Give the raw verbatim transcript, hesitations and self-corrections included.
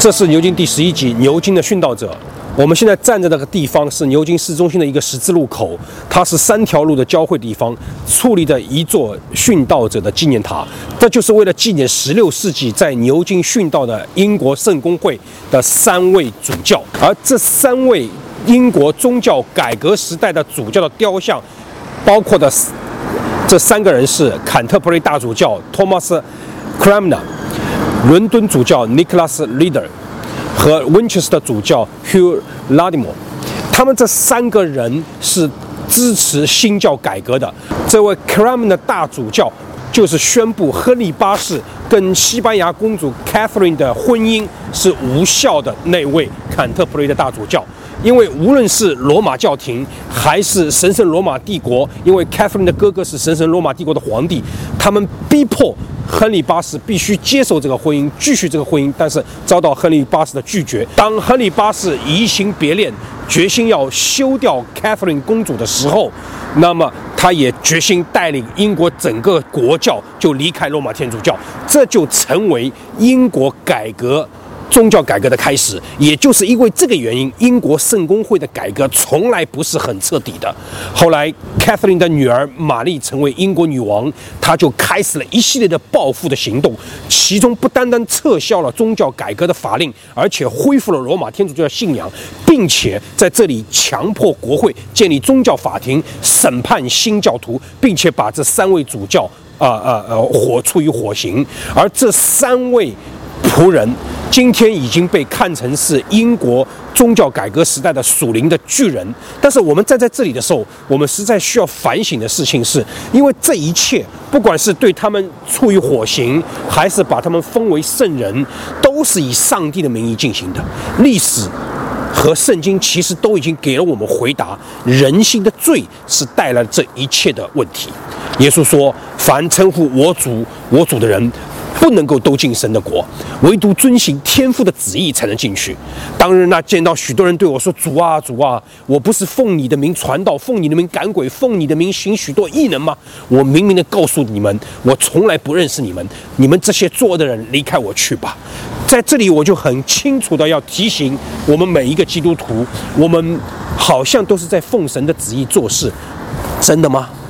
这是牛津第十一集牛津的殉道者。我们现在站在这个地方是牛津市中心的一个十字路口，它是三条路的交汇地方，矗立着一座殉道者的纪念塔。这就是为了纪念十六世纪在牛津殉道的英国圣公会的三位主教，而这三位英国宗教改革时代的主教的雕像，包括的这三个人是坎特伯雷大主教 Thomas Cranmer、伦敦主教 Nicholas Leader 和 Winchester 主教 Hugh Latimer。他们这三个人是支持新教改革的。这位 Cranmer 的大主教就是宣布亨利八世跟西班牙公主 Catherine 的婚姻是无效的那位坎特伯雷的大主教。因为无论是罗马教廷还是神圣罗马帝国，因为 Catherine 的哥哥是神圣罗马帝国的皇帝，他们逼迫亨利八世必须接受这个婚姻，继续这个婚姻，但是遭到亨利八世的拒绝。当亨利八世移情别恋，决心要休掉 Catherine 公主的时候，那么他也决心带领英国整个国教就离开罗马天主教，这就成为英国改革宗教改革的开始。也就是因为这个原因，英国圣公会的改革从来不是很彻底的。后来 Catherine 的女儿玛丽成为英国女王，她就开始了一系列的报复的行动，其中不单单撤销了宗教改革的法令，而且恢复了罗马天主教的信仰，并且在这里强迫国会建立宗教法庭，审判新教徒，并且把这三位主教啊啊呃火处于火刑。而这三位仆人今天已经被看成是英国宗教改革时代的属灵的巨人。但是我们站在这里的时候，我们实在需要反省的事情是，因为这一切不管是对他们处于火刑，还是把他们封为圣人，都是以上帝的名义进行的。历史和圣经其实都已经给了我们回答，人性的罪是带来这一切的问题。耶稣说，凡称呼我主我主的人，不能够都进神的国，唯独遵行天父的旨意才能进去。当日那见到许多人对我说，主啊主啊，我不是奉你的名传道，奉你的名赶鬼，奉你的名行许多异能吗？我明明的告诉你们，我从来不认识你们，你们这些作恶的人，离开我去吧。在这里我就很清楚的要提醒我们每一个基督徒，我们好像都是在奉神的旨意做事，真的吗？